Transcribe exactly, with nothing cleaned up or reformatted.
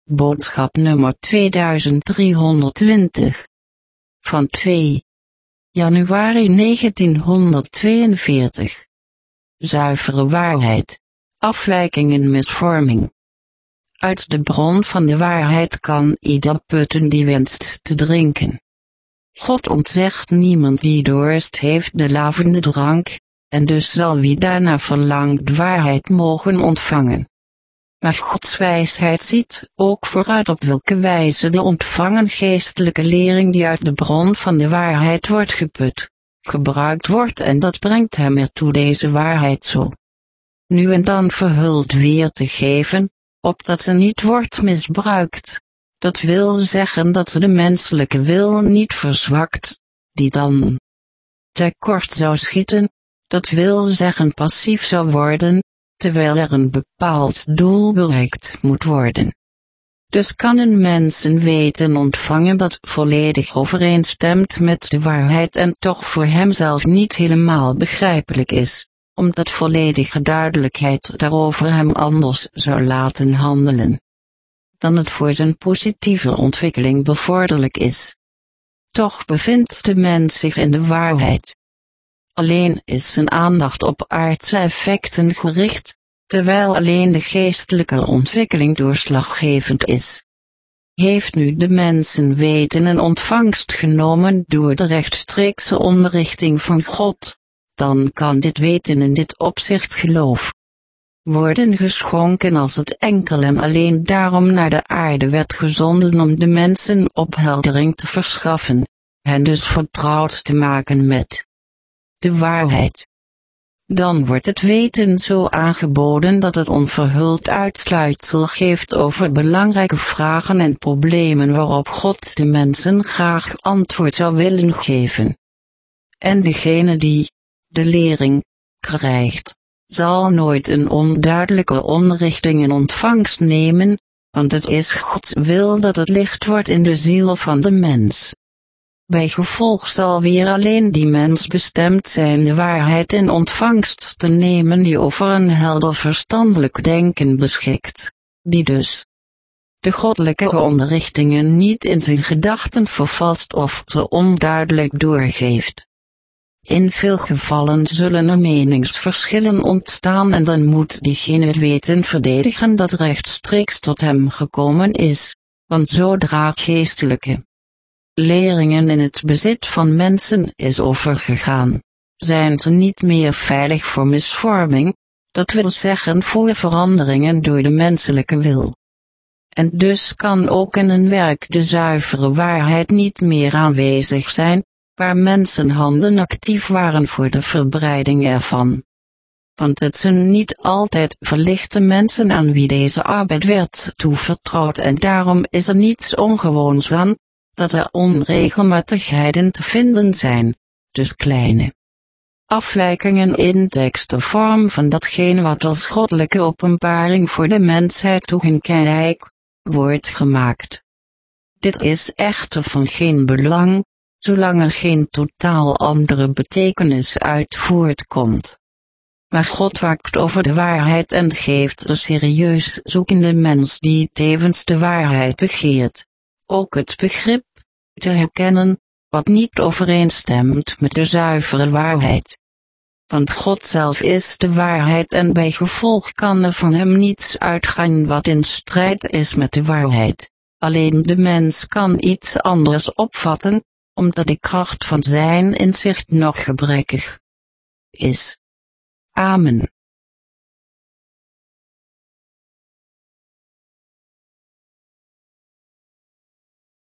Boodschap nummer tweeduizend-driehonderdtwintig. Van twee januari negentienhonderdtweeënveertig. Zuivere waarheid. Afwijking en misvorming. Uit de bron van de waarheid kan ieder putten die wenst te drinken. God ontzegt niemand die dorst heeft de lavende drank, en dus zal wie daarna verlangt waarheid mogen ontvangen. Maar Gods wijsheid ziet ook vooruit op welke wijze de ontvangen geestelijke lering die uit de bron van de waarheid wordt geput, gebruikt wordt, en dat brengt hem ertoe deze waarheid zo nu en dan verhuld weer te geven, opdat ze niet wordt misbruikt. Dat wil zeggen dat ze de menselijke wil niet verzwakt, die dan tekort zou schieten, dat wil zeggen passief zou worden, terwijl er een bepaald doel bereikt moet worden. Dus kan een mens een weten ontvangen dat volledig overeenstemt met de waarheid en toch voor hemzelf niet helemaal begrijpelijk is, omdat volledige duidelijkheid daarover hem anders zou laten handelen dan het voor zijn positieve ontwikkeling bevorderlijk is. Toch bevindt de mens zich in de waarheid. Alleen is zijn aandacht op aardse effecten gericht, terwijl alleen de geestelijke ontwikkeling doorslaggevend is. Heeft nu de mens een weten en ontvangst genomen door de rechtstreekse onderrichting van God, dan kan dit weten in dit opzicht geloof worden geschonken als het enkel en alleen daarom naar de aarde werd gezonden om de mensen opheldering te verschaffen, hen dus vertrouwd te maken met de waarheid. Dan wordt het weten zo aangeboden dat het onverhuld uitsluitsel geeft over belangrijke vragen en problemen waarop God de mensen graag antwoord zou willen geven. En degene die de lering krijgt, zal nooit een onduidelijke onderrichting in ontvangst nemen, want het is Gods wil dat het licht wordt in de ziel van de mens. Bij gevolg zal weer alleen die mens bestemd zijn de waarheid in ontvangst te nemen die over een helder verstandelijk denken beschikt, die dus de goddelijke onderrichtingen niet in zijn gedachten vervast of ze onduidelijk doorgeeft. In veel gevallen zullen er meningsverschillen ontstaan en dan moet diegene het weten verdedigen dat rechtstreeks tot hem gekomen is, want zodra geestelijke leringen in het bezit van mensen is overgegaan, zijn ze niet meer veilig voor misvorming, dat wil zeggen voor veranderingen door de menselijke wil. En dus kan ook in een werk de zuivere waarheid niet meer aanwezig zijn, waar mensenhanden actief waren voor de verbreiding ervan. Want het zijn niet altijd verlichte mensen aan wie deze arbeid werd toevertrouwd en daarom is er niets ongewoons aan, dat er onregelmatigheden te vinden zijn, dus kleine afwijkingen in tekstenvorm van datgene wat als goddelijke openbaring voor de mensheid toegankelijk wordt gemaakt. Dit is echter van geen belang, zolang er geen totaal andere betekenis uit voortkomt. Maar God waakt over de waarheid en geeft de serieus zoekende mens die tevens de waarheid begeert, ook het begrip te herkennen, wat niet overeenstemt met de zuivere waarheid. Want God zelf is de waarheid en bij gevolg kan er van hem niets uitgaan wat in strijd is met de waarheid. Alleen de mens kan iets anders opvatten, omdat de kracht van zijn inzicht nog gebrekkig is. Amen.